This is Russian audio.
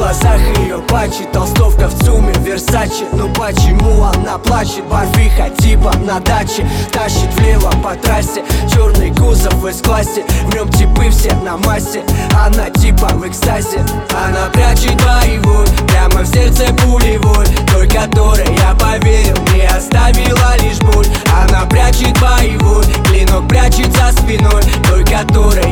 глазах ее патчи, толстовка в ЦУМе, Версаче. Ну почему она плачет? Барвиха типа на даче, тащит влево по трассе, черный кузов в С-классе, в нем типы все на массе, она типа в экстазе. Она прячет боевой, прямо в сердце пулевой, той, которой я поверил, не оставила лишь боль. Она прячет боевой, клинок прячет за спиной, той, которой